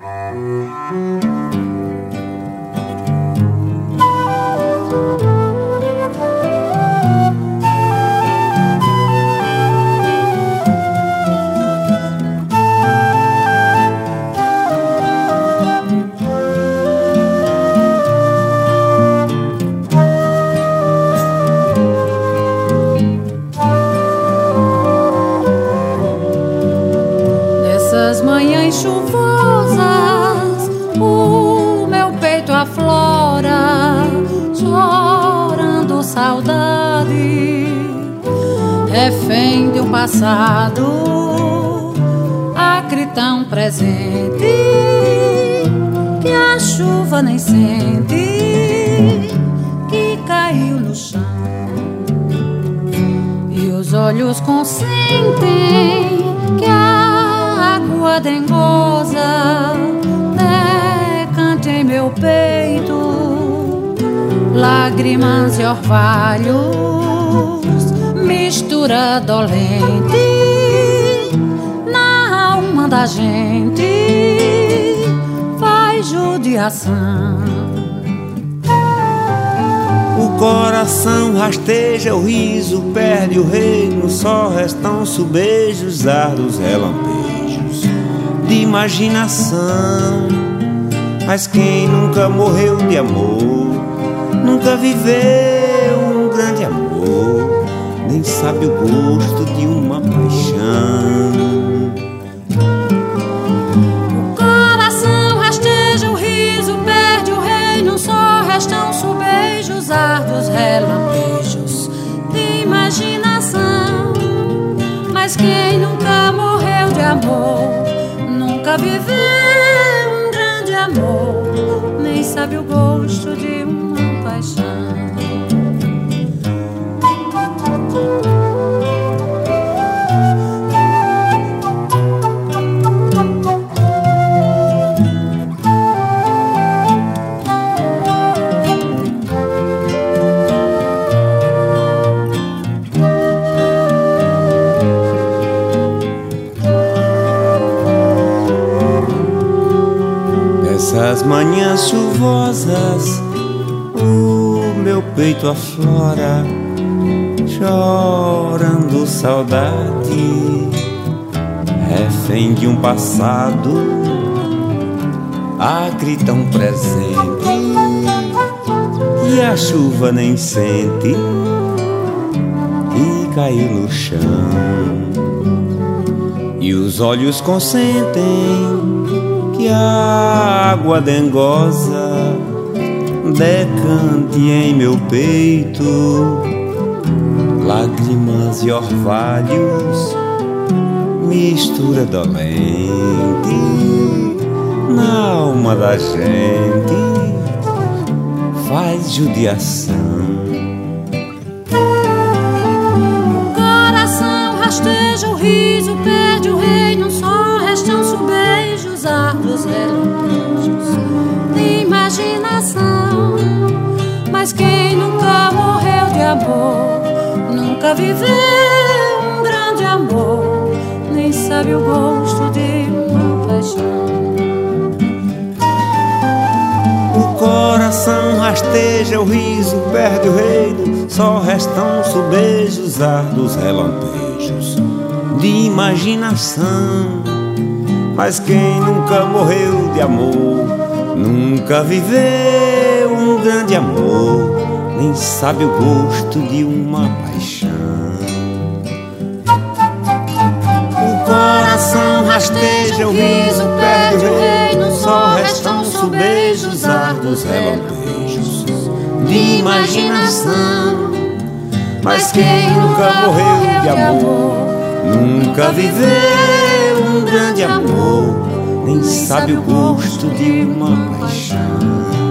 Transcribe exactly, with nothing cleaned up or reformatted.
Refém de um passado acre tão presente que a chuva nem sente, que caiu no chão. E os olhos consentem que a água dengosa decante em meu peito lágrimas e orvalhos, mistura dolente na alma da gente, faz judiação. O coração rasteja, o riso perde o reino, só restam subejos, árduos relampejos de imaginação. Mas quem nunca morreu de amor, nunca viveu um grande amor, nem sabe o gosto de uma paixão. O coração rasteja, o riso perde o reino, só restam subejos, árduos relampejos de imaginação. Mas quem nunca morreu de amor, nunca viveu um grande amor, nem sabe o gosto de uma paixão. Nessas manhãs chuvosas o meu peito aflora, chorando saudade, refém de um passado acre tão presente, e a chuva nem sente, e caiu no chão. E os olhos consentem que a água dengosa decante em meu peito lágrimas e orvalhos, mistura dolente na alma da gente, faz judiação. O coração rasteja, o riso perde o reino, só restam subejos, árduos relampejos de imaginação. Mas quem nunca morreu de amor, nunca viveu um grande amor, nem sabe o gosto de uma paixão. O coração rasteja, o riso perde o reino, só restam subejos, árduos relampejos de imaginação. Mas quem nunca morreu de amor, nunca viveu um grande amor, nem sabe o gosto de uma paixão. O coração rasteja, o riso perde o reino, só restam subejos, árduos relampejos de imaginação. Mas quem nunca morreu de amor, nunca viveu um grande amor, nem sabe o gosto de uma paixão.